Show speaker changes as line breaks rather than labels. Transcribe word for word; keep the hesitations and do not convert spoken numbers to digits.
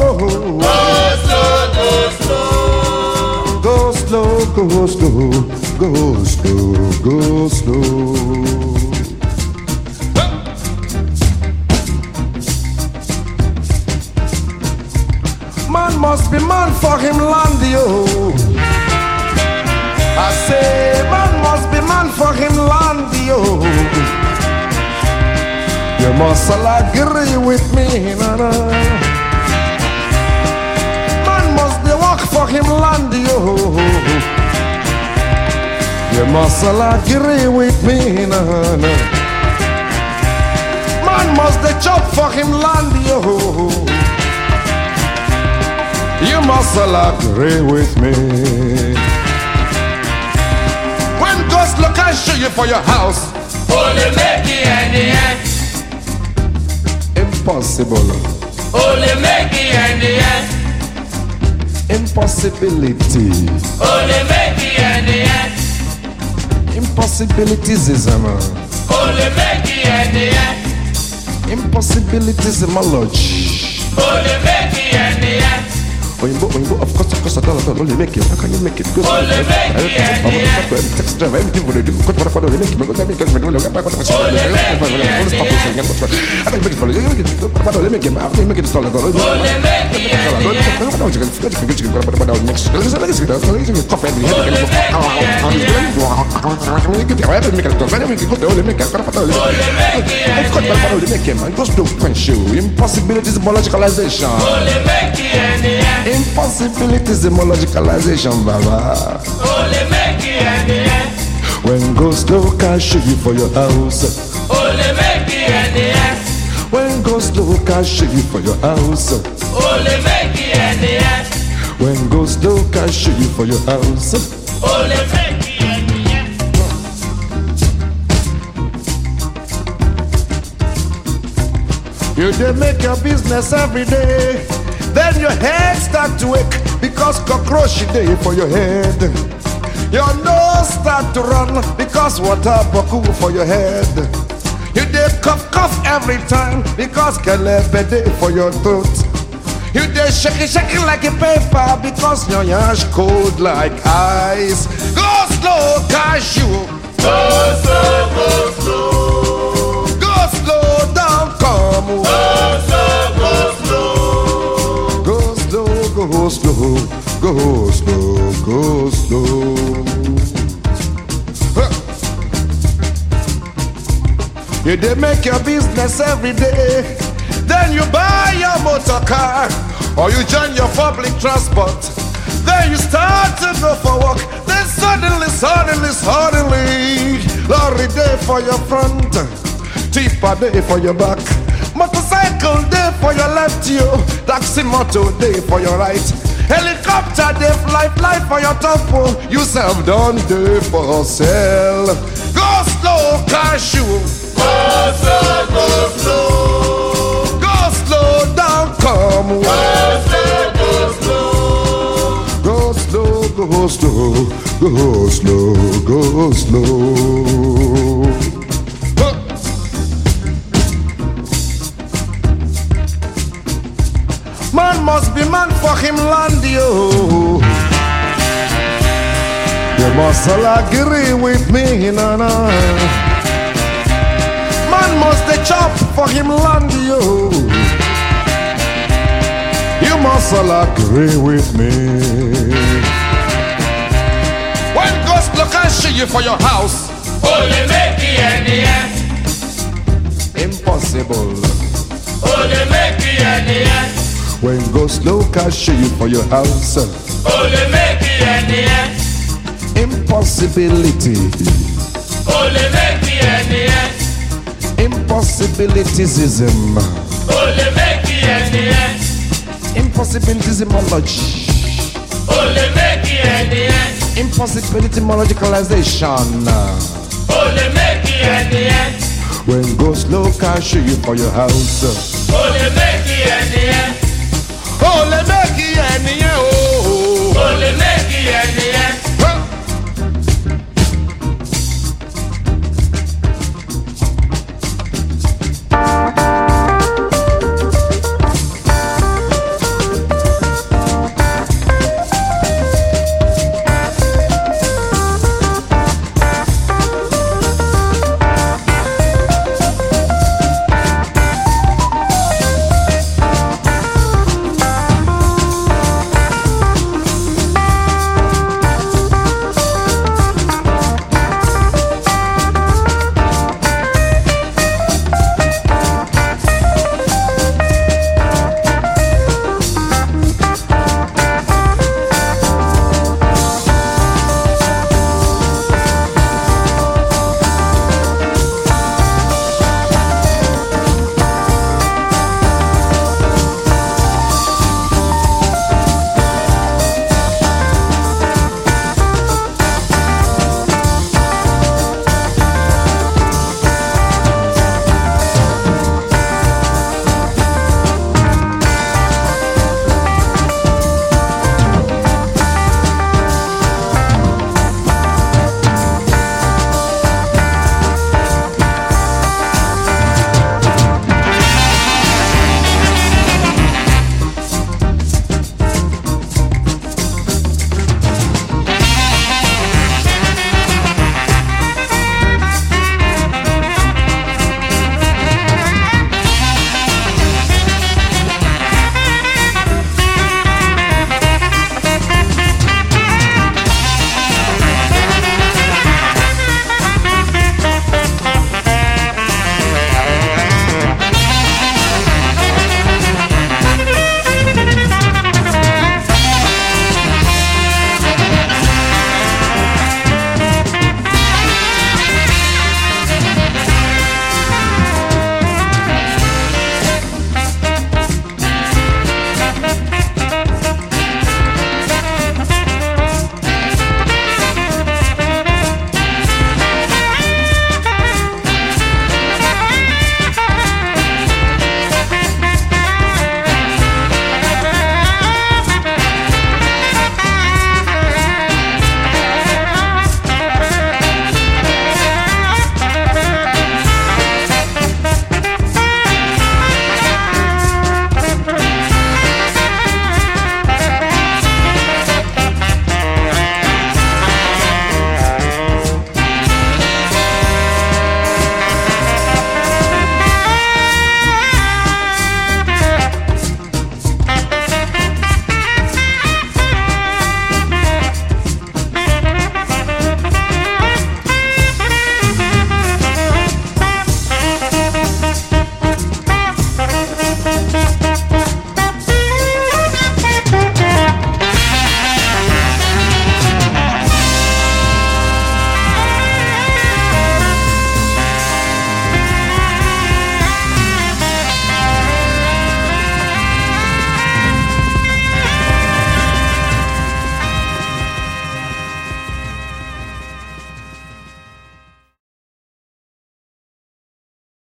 go.
Go slow, go slow.
Go slow, go slow, go slow, go slow. Man must be man for him land, yo. I say man must be man for him land, yo. You must all agree with me, na na. Man must be work for him land, yo. You must all agree with me, na na. Man must the chop for him land, yo. You must all agree with me. When ghosts look and show you for your house,
Only make it in the end.
impossible.
Only make it in the end.
Impossibility.
Only make it in the end.
Impossibilities is a man.
Only make it in the end.
Impossibilities is my lodge.
Only make it in the end.
Oyinbo, Oyinbo, of course, of course, I don't know. Only make it. How can you make it? Because
Only make it, yeah, yeah.
Taxi driver, everything for the do. What what what? Only make it. Because I make it. Only make it.
Only make it,
I can make it for you. Make it. But only make it. I can make it. Only make it.
Only make it, yeah, yeah.
Impossibilities mologicalization.
Only make it in the end.
Impossibilities mologicalization, Baba.
Only make it in the end.
When ghosts look and show you for your house.
Only make it in the end.
When ghosts look and show you for your house.
Only make it in the end.
When ghosts look and show you for your house.
Only make it in the end.
You dey make your business every day. Then your head start to ache because cockroach dey for your head. Your nose start to run because water boku for your head. You dey cough cough every time because kelebe dey for your throat. You dey shaky shaky like a paper because your yash cold like ice. Go slow, cashew.
Go slow, go slow.
Go slow down, come.
Go slow, go slow.
Go slow, go slow, go slow, go slow. Huh. You dey make your business every day. Then you buy your motor car or you join your public transport. Then you start to go for work. Then suddenly, suddenly, suddenly, lorry day for your front, tipper day for your back, motorcycle day for your left, you taxi motor day for your right, helicopter day fly fly for your top. Oh, you self done day for sale. Go slow, cashew.
Go slow, go slow.
Go slow down, come.
Go slow, go slow.
Go slow, go slow, go slow, go slow. Huh. Man must be man for him land, yo. You must all agree with me, na na. Man must the chop for him land, yo. You must all agree with me. When ghosts look and show you for your house.
Only make it in the end.
Impossible.
Only make it in the end.
When ghosts look and show you for your house.
Only make it in the end.
Impossibility.
Only make it in the end.
Impossibilitism.
Only make it in the end.
Impossibilitismology.
Only make it in the end.
Impossibility mologicalization.
Only make it in the end.
When ghosts look and show you for your house.
Only make it in the end.